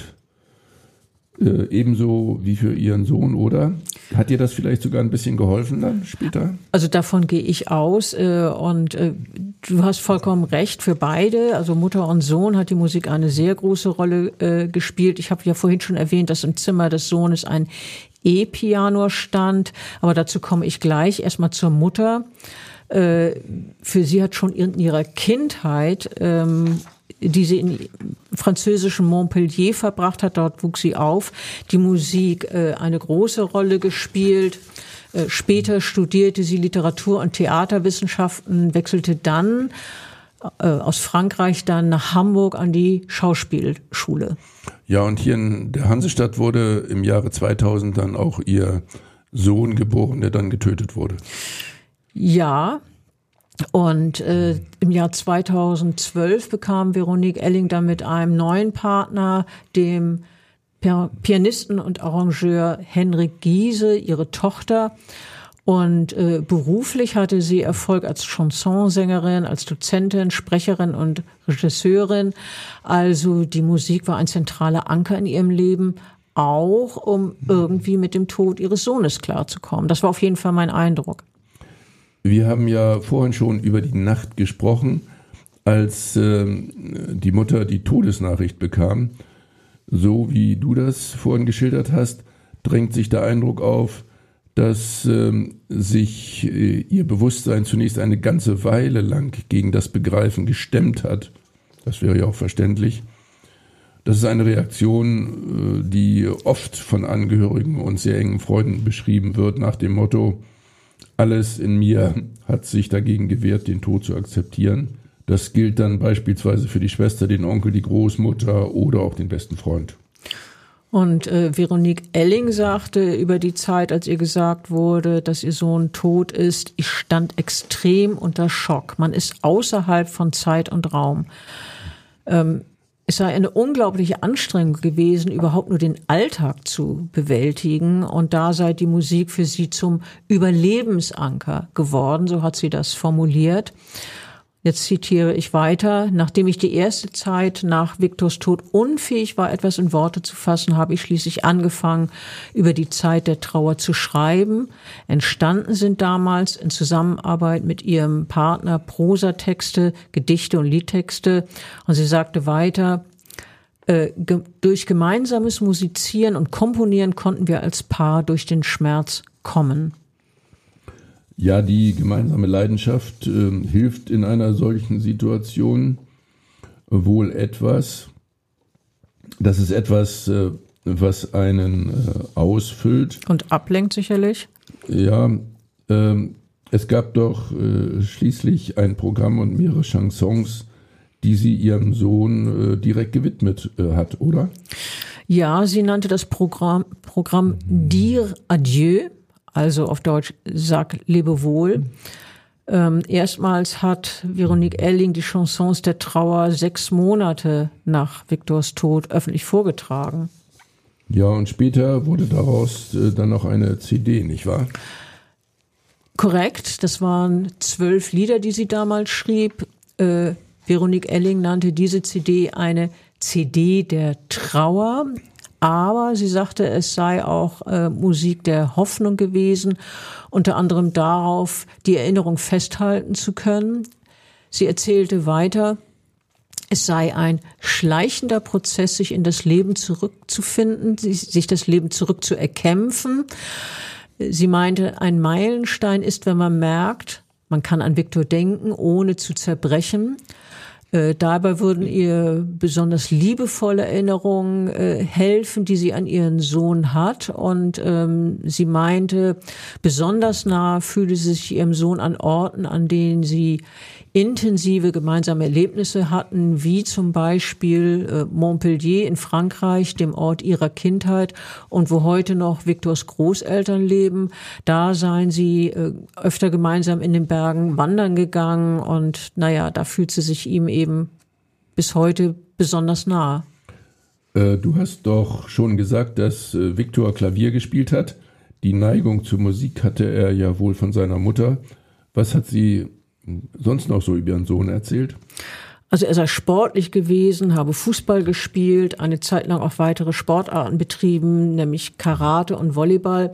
Äh, ebenso wie für ihren Sohn, oder? Hat dir das vielleicht sogar ein bisschen geholfen dann später? Also davon gehe ich aus äh, und äh, du hast vollkommen recht, für beide, also Mutter und Sohn, hat die Musik eine sehr große Rolle äh, gespielt. Ich habe ja vorhin schon erwähnt, dass im Zimmer des Sohnes ein E-Piano stand, aber dazu komme ich gleich. Erstmal zur Mutter. Äh, für sie hat schon in ihrer Kindheit ähm, die sie in französischen Montpellier verbracht hat, dort wuchs sie auf, die Musik äh, eine große Rolle gespielt. Äh, später studierte sie Literatur- und Theaterwissenschaften, wechselte dann äh, aus Frankreich dann nach Hamburg an die Schauspielschule. Ja, und hier in der Hansestadt wurde im Jahre zweitausend dann auch ihr Sohn geboren, der dann getötet wurde. Ja, und äh, im Jahr zweitausendzwölf bekam Veronique Elling dann mit einem neuen Partner, dem Pianisten und Arrangeur Henrik Giese, ihre Tochter. Und äh, beruflich hatte sie Erfolg als Chansonsängerin, als Dozentin, Sprecherin und Regisseurin. Also die Musik war ein zentraler Anker in ihrem Leben, auch um irgendwie mit dem Tod ihres Sohnes klarzukommen. Das war auf jeden Fall mein Eindruck. Wir haben ja vorhin schon über die Nacht gesprochen, als äh, die Mutter die Todesnachricht bekam. So wie du das vorhin geschildert hast, drängt sich der Eindruck auf, dass äh, sich äh, ihr Bewusstsein zunächst eine ganze Weile lang gegen das Begreifen gestemmt hat. Das wäre ja auch verständlich. Das ist eine Reaktion, äh, die oft von Angehörigen und sehr engen Freunden beschrieben wird, nach dem Motto: Alles in mir hat sich dagegen gewehrt, den Tod zu akzeptieren. Das gilt dann beispielsweise für die Schwester, den Onkel, die Großmutter oder auch den besten Freund. Und äh, Veronique Elling sagte über die Zeit, als ihr gesagt wurde, dass ihr Sohn tot ist, ich stand extrem unter Schock. Man ist außerhalb von Zeit und Raum. Ähm, Es sei eine unglaubliche Anstrengung gewesen, überhaupt nur den Alltag zu bewältigen. Und da sei die Musik für sie zum Überlebensanker geworden, so hat sie das formuliert. Jetzt zitiere ich weiter. Nachdem ich die erste Zeit nach Viktors Tod unfähig war, etwas in Worte zu fassen, habe ich schließlich angefangen, über die Zeit der Trauer zu schreiben. Entstanden sind damals in Zusammenarbeit mit ihrem Partner Prosatexte, Gedichte und Liedtexte. Und sie sagte weiter, äh, ge- durch gemeinsames Musizieren und Komponieren konnten wir als Paar durch den Schmerz kommen. Ja, die gemeinsame Leidenschaft äh, hilft in einer solchen Situation wohl etwas. Das ist etwas, äh, was einen äh, ausfüllt. Und ablenkt sicherlich. Ja, äh, es gab doch äh, schließlich ein Programm und mehrere Chansons, die sie ihrem Sohn äh, direkt gewidmet äh, hat, oder? Ja, sie nannte das Programm, Programm Dire Adieu. Also auf Deutsch, sag Lebewohl. Ähm, erstmals hat Veronique Elling die Chansons der Trauer sechs Monate nach Viktors Tod öffentlich vorgetragen. Ja, und später wurde daraus äh, dann noch eine C D, nicht wahr? Korrekt, das waren zwölf Lieder, die sie damals schrieb. Äh, Veronique Elling nannte diese C D eine C D der Trauer. Aber sie sagte, es sei auch äh, Musik der Hoffnung gewesen, unter anderem darauf, die Erinnerung festhalten zu können. Sie erzählte weiter, es sei ein schleichender Prozess, sich in das Leben zurückzufinden, sich das Leben zurückzuerkämpfen. Sie meinte, ein Meilenstein ist, wenn man merkt, man kann an Viktor denken, ohne zu zerbrechen. Äh, dabei würden ihr besonders liebevolle Erinnerungen äh, helfen, die sie an ihren Sohn hat. Und ähm, sie meinte, besonders nah fühle sie sich ihrem Sohn an Orten, an denen sie intensive gemeinsame Erlebnisse hatten, wie zum Beispiel äh, Montpellier in Frankreich, dem Ort ihrer Kindheit und wo heute noch Viktors Großeltern leben. Da seien sie äh, öfter gemeinsam in den Bergen wandern gegangen und naja, da fühlt sie sich ihm eben bis heute besonders nah. Äh, du hast doch schon gesagt, dass äh, Viktor Klavier gespielt hat. Die Neigung zur Musik hatte er ja wohl von seiner Mutter. Was hat sie sonst noch so über ihren Sohn erzählt? Also er sei sportlich gewesen, habe Fußball gespielt, eine Zeit lang auch weitere Sportarten betrieben, nämlich Karate und Volleyball.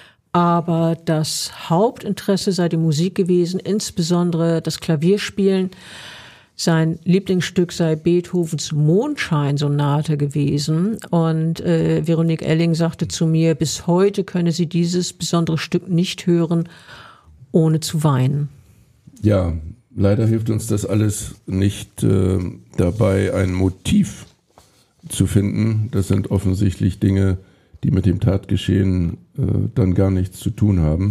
Aber das Hauptinteresse sei die Musik gewesen, insbesondere das Klavierspielen. Sein Lieblingsstück sei Beethovens Mondscheinsonate gewesen. Und äh, Veronique Elling sagte zu mir, bis heute könne sie dieses besondere Stück nicht hören, ohne zu weinen. Ja, leider hilft uns das alles nicht äh, dabei, ein Motiv zu finden. Das sind offensichtlich Dinge, die mit dem Tatgeschehen äh, dann gar nichts zu tun haben.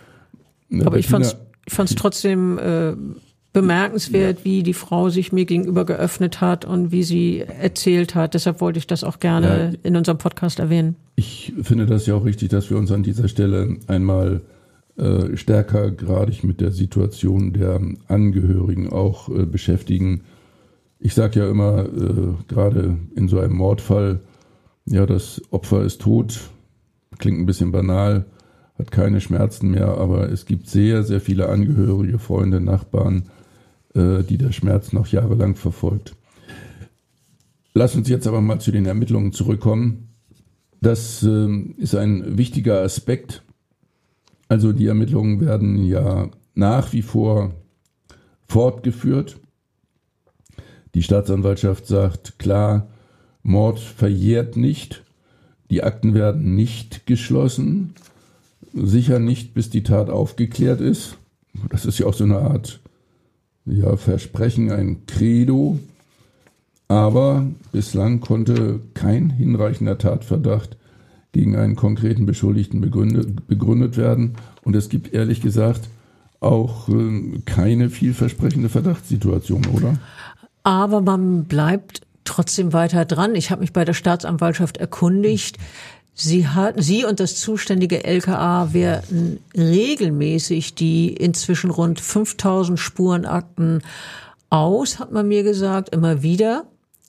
Na, Aber ich fand es trotzdem äh, bemerkenswert, ja, wie die Frau sich mir gegenüber geöffnet hat und wie sie erzählt hat. Deshalb wollte ich das auch gerne ja, in unserem Podcast erwähnen. Ich finde das ja auch richtig, dass wir uns an dieser Stelle einmal Äh, stärker gradig mit der Situation der Angehörigen auch äh, beschäftigen. Ich sage ja immer, äh, gerade in so einem Mordfall, ja, das Opfer ist tot, klingt ein bisschen banal, hat keine Schmerzen mehr, aber es gibt sehr, sehr viele Angehörige, Freunde, Nachbarn, äh, die der Schmerz noch jahrelang verfolgt. Lass uns jetzt aber mal zu den Ermittlungen zurückkommen. Das äh, ist ein wichtiger Aspekt. Also die Ermittlungen werden ja nach wie vor fortgeführt. Die Staatsanwaltschaft sagt, klar, Mord verjährt nicht. Die Akten werden nicht geschlossen. Sicher nicht, bis die Tat aufgeklärt ist. Das ist ja auch so eine Art ja, Versprechen, ein Credo. Aber bislang konnte kein hinreichender Tatverdacht gegen einen konkreten Beschuldigten begründet, begründet werden. Und es gibt ehrlich gesagt auch äh, keine vielversprechende Verdachtssituation, oder? Aber man bleibt trotzdem weiter dran. Ich habe mich bei der Staatsanwaltschaft erkundigt. Sie hat, Sie und das zuständige L K A werten regelmäßig die inzwischen rund fünftausend Spurenakten aus, hat man mir gesagt, immer wieder.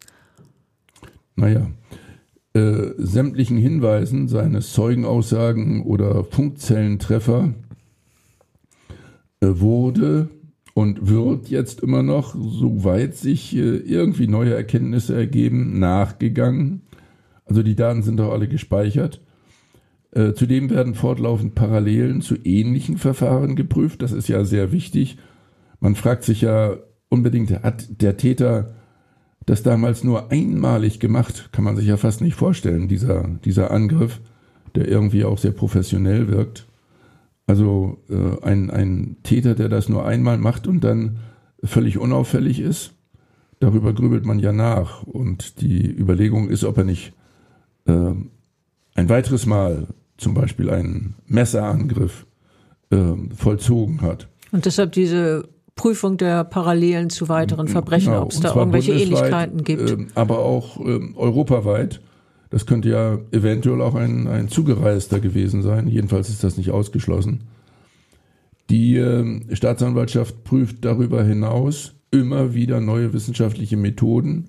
Naja. Äh, sämtlichen Hinweisen seines Zeugenaussagen oder Funkzellentreffer äh, wurde und wird jetzt immer noch, soweit sich äh, irgendwie neue Erkenntnisse ergeben, nachgegangen. Also die Daten sind doch alle gespeichert. Äh, zudem werden fortlaufend Parallelen zu ähnlichen Verfahren geprüft. Das ist ja sehr wichtig. Man fragt sich ja unbedingt, hat der Täter das damals nur einmalig gemacht? Kann man sich ja fast nicht vorstellen, dieser, dieser Angriff, der irgendwie auch sehr professionell wirkt. Also äh, ein, ein Täter, der das nur einmal macht und dann völlig unauffällig ist, darüber grübelt man ja nach. Und die Überlegung ist, ob er nicht äh, ein weiteres Mal zum Beispiel einen Messerangriff äh, vollzogen hat. Und deshalb diese Prüfung der Parallelen zu weiteren Verbrechen, genau, ob es da irgendwelche Ähnlichkeiten gibt. Äh, aber auch äh, europaweit. Das könnte ja eventuell auch ein, ein Zugereister gewesen sein. Jedenfalls ist das nicht ausgeschlossen. Die äh, Staatsanwaltschaft prüft darüber hinaus immer wieder neue wissenschaftliche Methoden,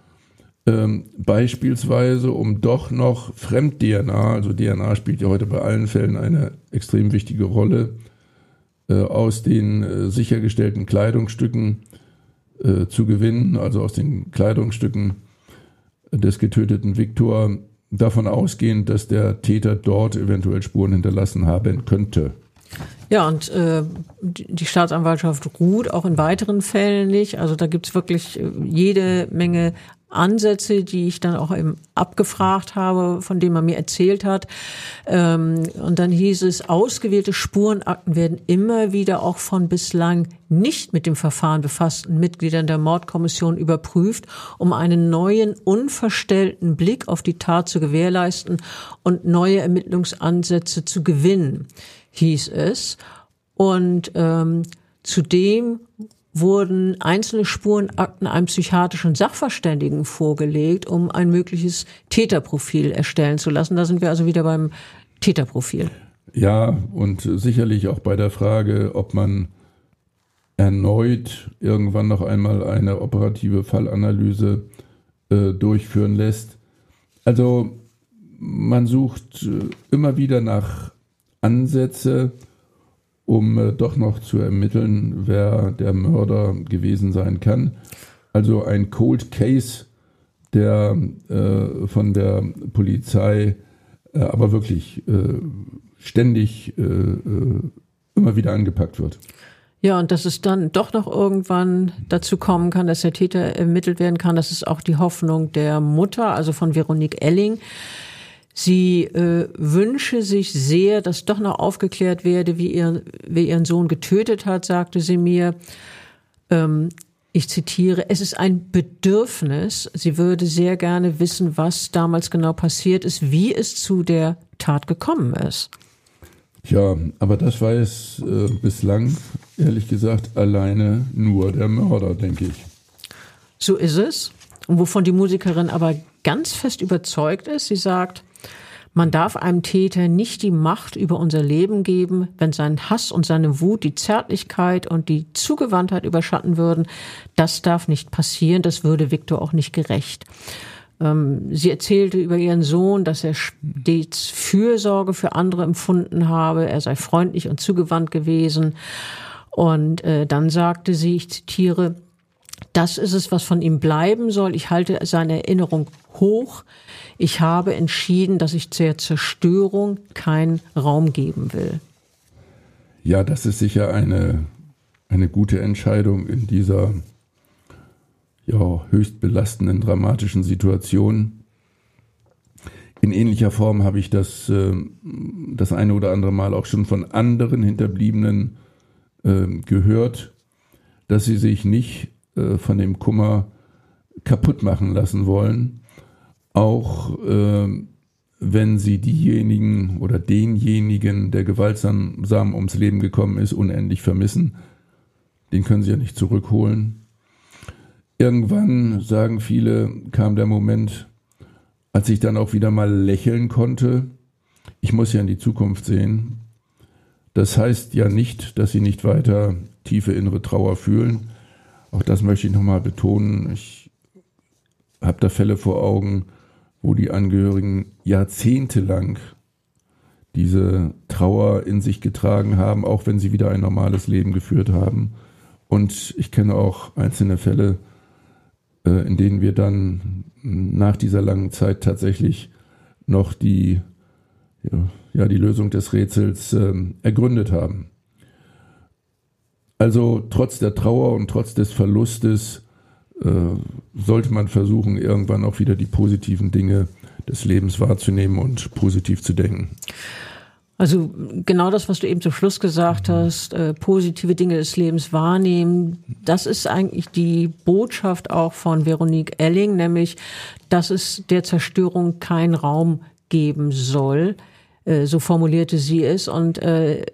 ähm, beispielsweise um doch noch Fremd-D N A, also D N A spielt ja heute bei allen Fällen eine extrem wichtige Rolle, äh, aus den äh, sichergestellten Kleidungsstücken äh, zu gewinnen, also aus den Kleidungsstücken des getöteten Viktor, davon ausgehend, dass der Täter dort eventuell Spuren hinterlassen haben könnte. Ja, und äh, die Staatsanwaltschaft ruht auch in weiteren Fällen nicht. Also da gibt's wirklich jede Menge Ansätze, die ich dann auch eben abgefragt habe, von denen man mir erzählt hat. Ähm, und dann hieß es, ausgewählte Spurenakten werden immer wieder auch von bislang nicht mit dem Verfahren befassten Mitgliedern der Mordkommission überprüft, um einen neuen, unverstellten Blick auf die Tat zu gewährleisten und neue Ermittlungsansätze zu gewinnen, hieß es. Und ähm, zudem wurden einzelne Spurenakten einem psychiatrischen Sachverständigen vorgelegt, um ein mögliches Täterprofil erstellen zu lassen. Da sind wir also wieder beim Täterprofil. Ja, und sicherlich auch bei der Frage, ob man erneut irgendwann noch einmal eine operative Fallanalyse äh, durchführen lässt. Also man sucht äh, immer wieder nach Ansätze, um äh, doch noch zu ermitteln, wer der Mörder gewesen sein kann. Also ein Cold Case, der äh, von der Polizei äh, aber wirklich äh, ständig äh, äh, immer wieder angepackt wird. Ja, und dass es dann doch noch irgendwann dazu kommen kann, dass der Täter ermittelt werden kann, das ist auch die Hoffnung der Mutter, also von Veronique Elling. Sie äh, wünsche sich sehr, dass doch noch aufgeklärt werde, wie ihr, wer ihren Sohn getötet hat, sagte sie mir. Ähm, ich zitiere, es ist ein Bedürfnis. Sie würde sehr gerne wissen, was damals genau passiert ist, wie es zu der Tat gekommen ist. Ja, aber das weiß äh, bislang, ehrlich gesagt, alleine nur der Mörder, denke ich. So ist es. Und wovon die Musikerin aber ganz fest überzeugt ist, sie sagt, man darf einem Täter nicht die Macht über unser Leben geben, wenn sein Hass und seine Wut die Zärtlichkeit und die Zugewandtheit überschatten würden. Das darf nicht passieren, das würde Viktor auch nicht gerecht. Ähm, sie erzählte über ihren Sohn, dass er stets Fürsorge für andere empfunden habe, er sei freundlich und zugewandt gewesen. Und äh, dann sagte sie, ich zitiere, das ist es, was von ihm bleiben soll. Ich halte seine Erinnerung hoch. Ich habe entschieden, dass ich zur Zerstörung keinen Raum geben will. Ja, das ist sicher eine, eine gute Entscheidung in dieser ja, höchst belastenden, dramatischen Situation. In ähnlicher Form habe ich das äh, das eine oder andere Mal auch schon von anderen Hinterbliebenen äh, gehört, dass sie sich nicht äh, von dem Kummer kaputt machen lassen wollen, auch äh, wenn sie diejenigen oder denjenigen, der gewaltsam ums Leben gekommen ist, unendlich vermissen. Den können sie ja nicht zurückholen. Irgendwann, sagen viele, kam der Moment, als ich dann auch wieder mal lächeln konnte. Ich muss ja in die Zukunft sehen. Das heißt ja nicht, dass sie nicht weiter tiefe innere Trauer fühlen. Auch das möchte ich nochmal betonen. Ich habe da Fälle vor Augen, wo die Angehörigen jahrzehntelang diese Trauer in sich getragen haben, auch wenn sie wieder ein normales Leben geführt haben. Und ich kenne auch einzelne Fälle, äh, in denen wir dann nach dieser langen Zeit tatsächlich noch die, ja, ja, die Lösung des Rätsels äh, ergründet haben. Also trotz der Trauer und trotz des Verlustes äh, sollte man versuchen, irgendwann auch wieder die positiven Dinge des Lebens wahrzunehmen und positiv zu denken. Also genau das, was du eben zum Schluss gesagt hast, äh, positive Dinge des Lebens wahrnehmen, das ist eigentlich die Botschaft auch von Veronique Elling, nämlich, dass es der Zerstörung keinen Raum geben soll, äh, so formulierte sie es. Und äh,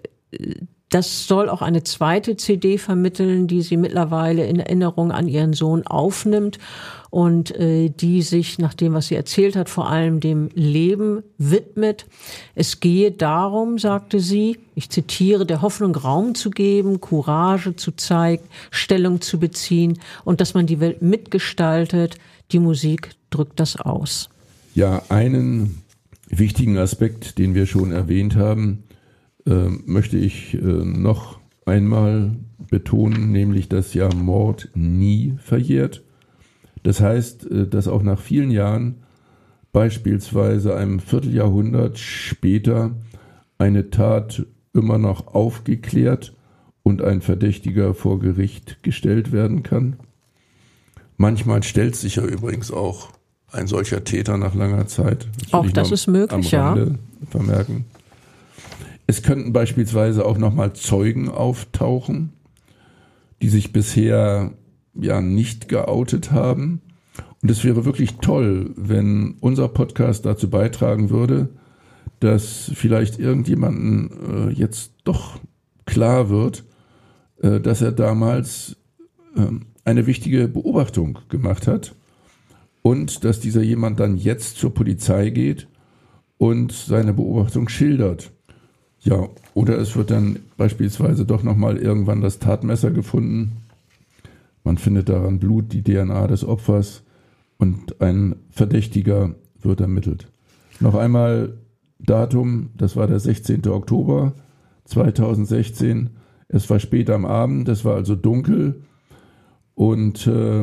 das soll auch eine zweite C D vermitteln, die sie mittlerweile in Erinnerung an ihren Sohn aufnimmt und äh, die sich, nach dem, was sie erzählt hat, vor allem dem Leben widmet. Es gehe darum, sagte sie, ich zitiere, der Hoffnung Raum zu geben, Courage zu zeigen, Stellung zu beziehen und dass man die Welt mitgestaltet. Die Musik drückt das aus. Ja, einen wichtigen Aspekt, den wir schon erwähnt haben, äh, möchte ich äh, noch einmal betonen, nämlich, dass ja Mord nie verjährt. Das heißt, dass auch nach vielen Jahren, beispielsweise einem Vierteljahrhundert später, eine Tat immer noch aufgeklärt und ein Verdächtiger vor Gericht gestellt werden kann. Manchmal stellt sich ja übrigens auch ein solcher Täter nach langer Zeit. Das auch das ist möglich, ja. Vermerken. Es könnten beispielsweise auch nochmal Zeugen auftauchen, die sich bisher ja nicht geoutet haben. Und es wäre wirklich toll, wenn unser Podcast dazu beitragen würde, dass vielleicht irgendjemanden äh, jetzt doch klar wird, äh, dass er damals äh, eine wichtige Beobachtung gemacht hat und dass dieser jemand dann jetzt zur Polizei geht und seine Beobachtung schildert. Ja, oder es wird dann beispielsweise doch nochmal irgendwann das Tatmesser gefunden. Man findet daran Blut, die D N A des Opfers und ein Verdächtiger wird ermittelt. Noch einmal Datum, das war der sechzehnten Oktober zweitausendsechzehn. Es war spät am Abend, es war also dunkel und äh,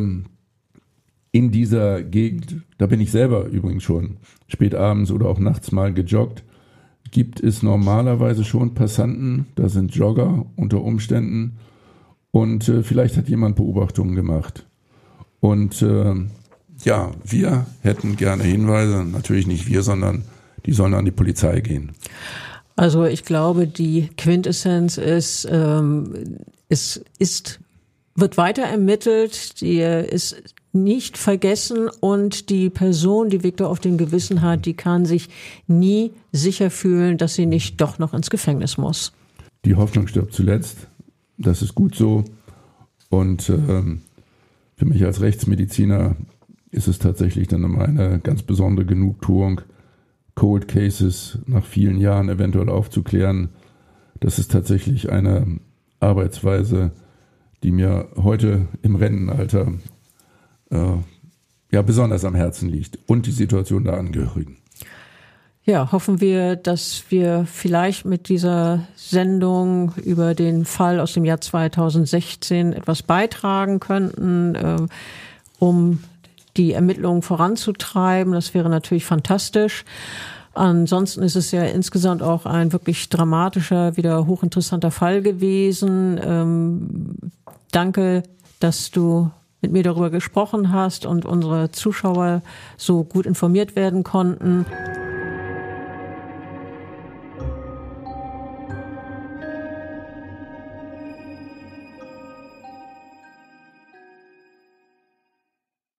in dieser Gegend, da bin ich selber übrigens schon spät abends oder auch nachts mal gejoggt, gibt es normalerweise schon Passanten, da sind Jogger unter Umständen. Und äh, vielleicht hat jemand Beobachtungen gemacht. Und äh, ja, wir hätten gerne Hinweise, natürlich nicht wir, sondern die sollen an die Polizei gehen. Also ich glaube, die Quintessenz ist, ähm, es ist, wird weiter ermittelt, die ist nicht vergessen und die Person, die Viktor auf dem Gewissen hat, die kann sich nie sicher fühlen, dass sie nicht doch noch ins Gefängnis muss. Die Hoffnung stirbt zuletzt. Das ist gut so. Und ähm, für mich als Rechtsmediziner ist es tatsächlich dann immer eine ganz besondere Genugtuung, Cold Cases nach vielen Jahren eventuell aufzuklären. Das ist tatsächlich eine Arbeitsweise, die mir heute im Rentenalter äh, ja besonders am Herzen liegt. Und die Situation der Angehörigen. Ja, hoffen wir, dass wir vielleicht mit dieser Sendung über den Fall aus dem Jahr zweitausendsechzehn etwas beitragen könnten, äh, um die Ermittlungen voranzutreiben. Das wäre natürlich fantastisch. Ansonsten ist es ja insgesamt auch ein wirklich dramatischer, wieder hochinteressanter Fall gewesen. Ähm, danke, dass du mit mir darüber gesprochen hast und unsere Zuschauer so gut informiert werden konnten.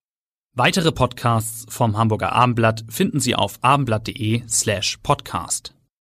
Weitere Podcasts vom Hamburger Abendblatt finden Sie auf abendblatt.de slash podcast.